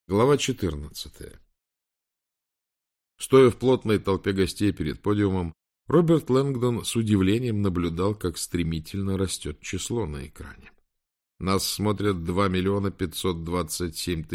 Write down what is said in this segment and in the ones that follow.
Глава 14. Стоя в плотной толпе гостей перед подиумом, Роберт Лэнгдон с удивлением наблюдал, как стремительно растет число на экране. Нас смотрят 2 527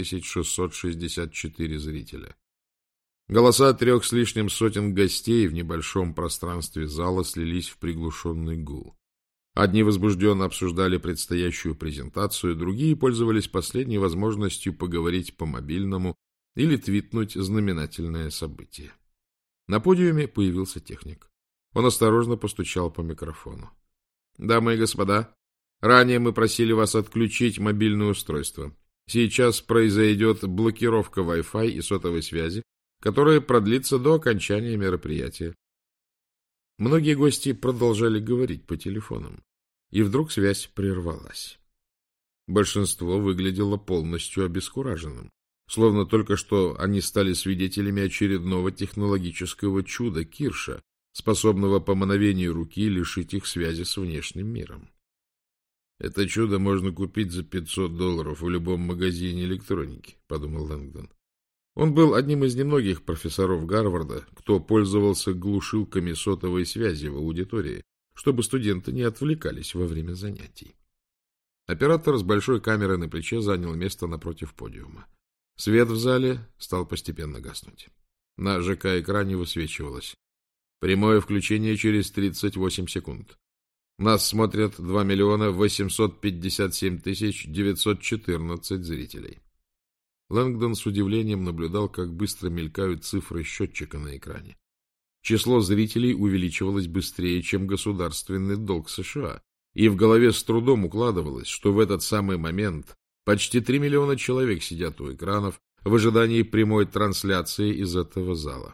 664 зрителя. Голоса 3 с лишним сотен гостей в небольшом пространстве зала слились в приглушенный гул. Одни возбужденно обсуждали предстоящую презентацию, другие пользовались последней возможностью поговорить по мобильному или твитнуть знаменательное событие. На подиуме появился техник. Он осторожно постучал по микрофону. «Дамы и господа, ранее мы просили вас отключить мобильное устройство. Сейчас произойдет блокировка Wi-Fi и сотовой связи, которая продлится до окончания мероприятия». Многие гости продолжали говорить по телефонам, и вдруг связь прервалась. Большинство выглядело полностью обескураженным, словно только что они стали свидетелями очередного технологического чуда Кирша, способного по мановению руки лишить их связи с внешним миром. «Это чудо можно купить за $500 в любом магазине электроники», — подумал Лэнгдон. Он был одним из немногих профессоров Гарварда, кто пользовался глушилками сотовой связи в аудитории, чтобы студенты не отвлекались во время занятий. Оператор с большой камерой на плече занял место напротив подиума. Свет в зале стал постепенно гаснуть. На ЖК-экране высвечивалось: прямое включение через 38 секунд. Нас смотрят 2 857 914 зрителей. Лэнгдон с удивлением наблюдал, как быстро мелькают цифры счетчика на экране. Число зрителей увеличивалось быстрее, чем государственный долг США, и в голове с трудом укладывалось, что в этот самый момент почти 3 миллиона человек сидят у экранов в ожидании прямой трансляции из этого зала.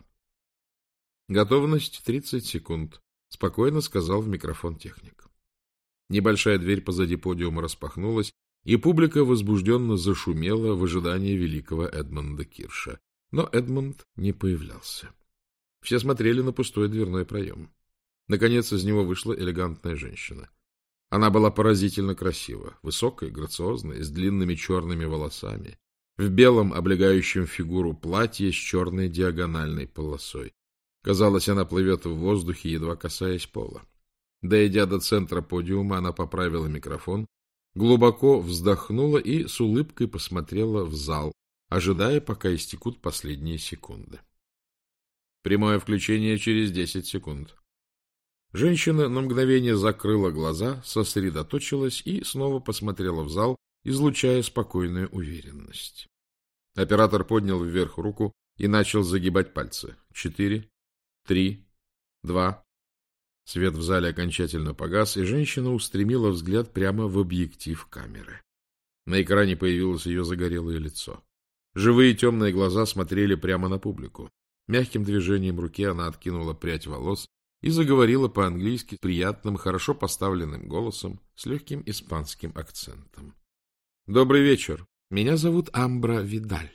«Готовность 30 секунд», — спокойно сказал в микрофон техник. Небольшая дверь позади подиума распахнулась, и публика возбужденно зашумела в ожидании великого Эдмонда Кирша. Но Эдмонд не появлялся. Все смотрели на пустой дверной проем. Наконец из него вышла элегантная женщина. Она была поразительно красива, высокая, грациозная, с длинными черными волосами, в белом облегающем фигуру платье с черной диагональной полосой. Казалось, она плывет в воздухе, едва касаясь пола. Дойдя до центра подиума, она поправила микрофон, глубоко вздохнула и с улыбкой посмотрела в зал, ожидая, пока истекут последние секунды. Прямое включение через 10 секунд. Женщина на мгновение закрыла глаза, сосредоточилась и снова посмотрела в зал, излучая спокойную уверенность. Оператор поднял вверх руку и начал загибать пальцы. 4, 3, 2. Свет в зале окончательно погас, и женщина устремила взгляд прямо в объектив камеры. На экране появилось ее загорелое лицо. Живые темные глаза смотрели прямо на публику. Мягким движением руки она откинула прядь волос и заговорила по-английски приятным, хорошо поставленным голосом с легким испанским акцентом. «Добрый вечер. Меня зовут Амбра Видаль».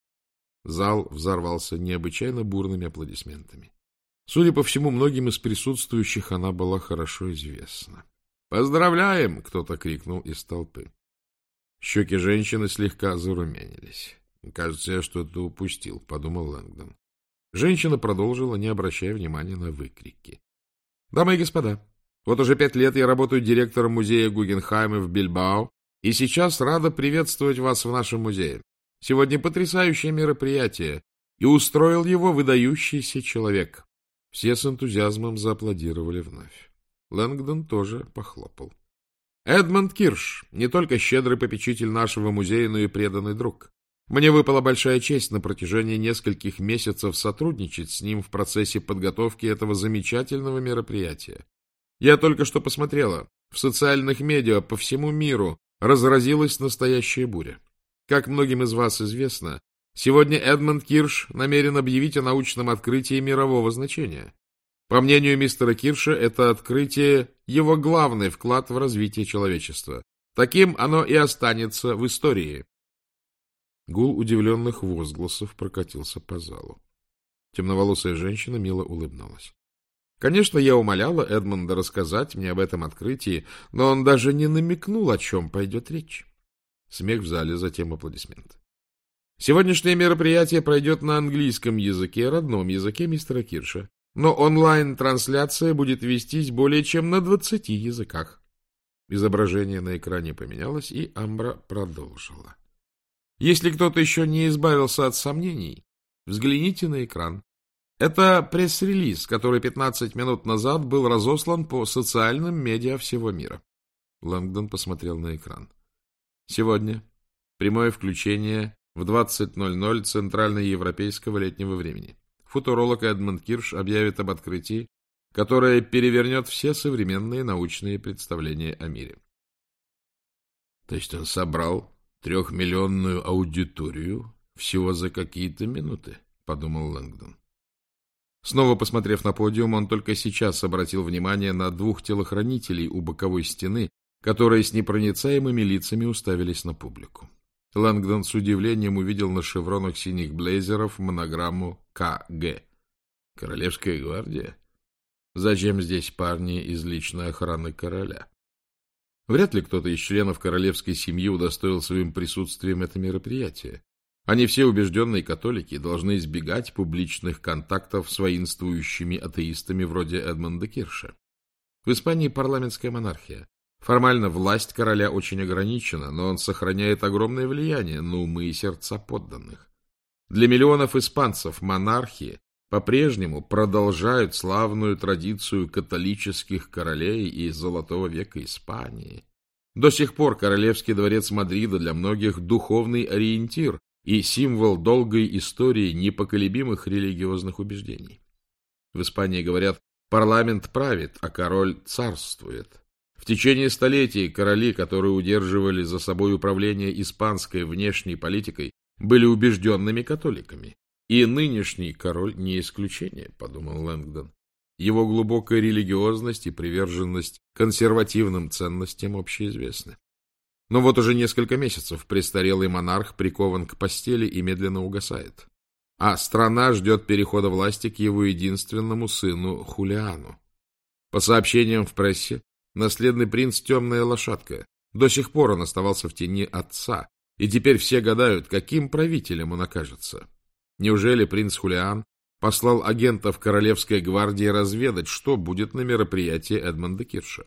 Зал взорвался необычайно бурными аплодисментами. Судя по всему, многим из присутствующих она была хорошо известна. «Поздравляем!» — кто-то крикнул из толпы. Щеки женщины слегка зарумянились. «Кажется, я что-то упустил», — подумал Лэнгдон. Женщина продолжила, не обращая внимания на выкрики. «Дамы и господа, вот уже 5 лет я работаю директором музея Гугенхайма в Бильбао, и сейчас рада приветствовать вас в нашем музее. Сегодня потрясающее мероприятие, и устроил его выдающийся человек». Все с энтузиазмом зааплодировали вновь. Лэнгдон тоже похлопал. «Эдмонд Кирш, не только щедрый попечитель нашего музея, но и преданный друг. Мне выпала большая честь на протяжении нескольких месяцев сотрудничать с ним в процессе подготовки этого замечательного мероприятия. Я только что посмотрела. В социальных медиа по всему миру разразилась настоящая буря. Как многим из вас известно, сегодня Эдмонд Кирш намерен объявить о научном открытии мирового значения. По мнению мистера Кирша, это открытие – его главный вклад в развитие человечества. Таким оно и останется в истории». Гул удивленных возгласов прокатился по залу. Темноволосая женщина мило улыбнулась. Конечно, я умоляла Эдмонда рассказать мне об этом открытии, но он даже не намекнул, о чем пойдет речь. Смех в зале, затем аплодисменты. Сегодняшнее мероприятие пройдет на английском языке, родном языке мистера Кирша, но онлайн-трансляция будет вестись более чем на 20 языках. Изображение на экране поменялось, и Амбра продолжила. Если кто-то еще не избавился от сомнений, взгляните на экран. Это пресс-релиз, который 15 минут назад был разослан по социальным медиа всего мира. Лэнгдон посмотрел на экран. Сегодня прямое включение в 20:00 центральноевропейского летнего времени. Футуролог Эдмонд Кирш объявит об открытии, которое перевернет все современные научные представления о мире. То есть он собрал 3-миллионную аудиторию всего за какие-то минуты, подумал Лэнгдон. Снова посмотрев на подиум, он только сейчас обратил внимание на 2 телохранителей у боковой стены, которые с непроницаемыми лицами уставились на публику. Лэнгдон с удивлением увидел на шевронах синих блейзеров монограмму КГ. Королевская гвардия? Зачем здесь парни из личной охраны короля? Вряд ли кто-то из членов королевской семьи удостоил своим присутствием это мероприятие. Они все убежденные католики должны избегать публичных контактов с воинствующими атеистами вроде Эдмонда Кирша. В Испании парламентская монархия. Формально власть короля очень ограничена, но он сохраняет огромное влияние на умы и сердца подданных. Для миллионов испанцев монархи по-прежнему продолжают славную традицию католических королей из Золотого века Испании. До сих пор Королевский дворец Мадрида для многих духовный ориентир и символ долгой истории непоколебимых религиозных убеждений. В Испании говорят, парламент правит, а король царствует. В течение столетий короли, которые удерживали за собой управление испанской внешней политикой, были убежденными католиками. И нынешний король не исключение, подумал Лэнгдон. Его глубокая религиозность и приверженность консервативным ценностям общеизвестны. Но вот уже несколько месяцев престарелый монарх прикован к постели и медленно угасает. А страна ждет перехода власти к его единственному сыну Хулиану. По сообщениям в прессе, наследный принц — темная лошадка. До сих пор он оставался в тени отца, и теперь все гадают, каким правителем он окажется. Неужели принц Хулиан послал агентов Королевской гвардии разведать, что будет на мероприятии Эдмонда Кирша?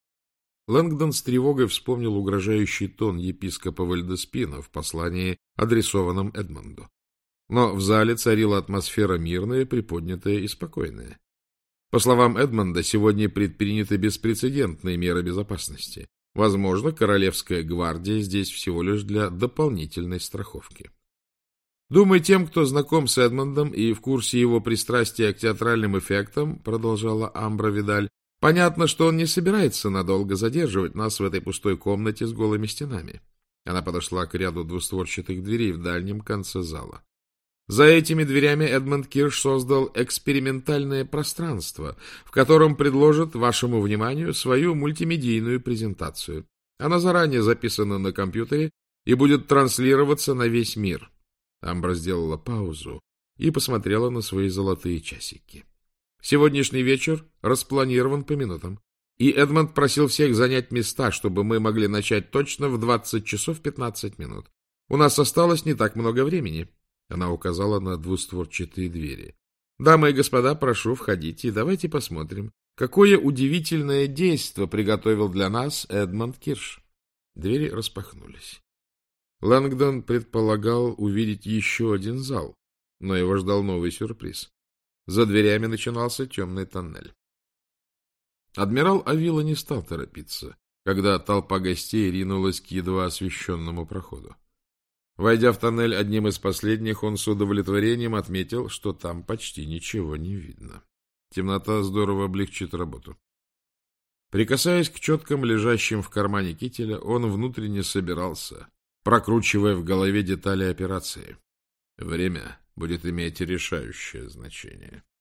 Лэнгдон с тревогой вспомнил угрожающий тон епископа Вальдеспина в послании, адресованном Эдмонду. Но в зале царила атмосфера мирная, приподнятая и спокойная. По словам Эдмонда, сегодня предприняты беспрецедентные меры безопасности. Возможно, Королевская гвардия здесь всего лишь для дополнительной страховки. Думаю, тем, кто знаком с Эдмондом и в курсе его пристрастия к театральным эффектам, продолжала Амбра Видаль, понятно, что он не собирается надолго задерживать нас в этой пустой комнате с голыми стенами. Она подошла к ряду двустворчатых дверей в дальнем конце зала. За этими дверями Эдмонд Кирш создал экспериментальное пространство, в котором предложит вашему вниманию свою мультимедийную презентацию. Она заранее записана на компьютере и будет транслироваться на весь мир. Амбра сделала паузу и посмотрела на свои золотые часики. Сегодняшний вечер распланирован по минутам, и Эдмонд просил всех занять места, чтобы мы могли начать точно в 20 часов 15 минут. У нас осталось не так много времени. Она указала на двустворчатые двери. Дамы и господа, прошу, входите, и давайте посмотрим, какое удивительное действо приготовил для нас Эдмонд Кирш. Двери распахнулись. Лэнгдон предполагал увидеть еще один зал, но его ждал новый сюрприз. За дверями начинался темный тоннель. Адмирал Авила не стал торопиться, когда толпа гостей ринулась к едва освещенному проходу. Войдя в тоннель одним из последних, он с удовлетворением отметил, что там почти ничего не видно. Темнота здорово облегчит работу. Прикасаясь к четкам, лежащим в кармане кителя, он внутренне собирался, прокручивая в голове детали операции. Время будет иметь решающее значение.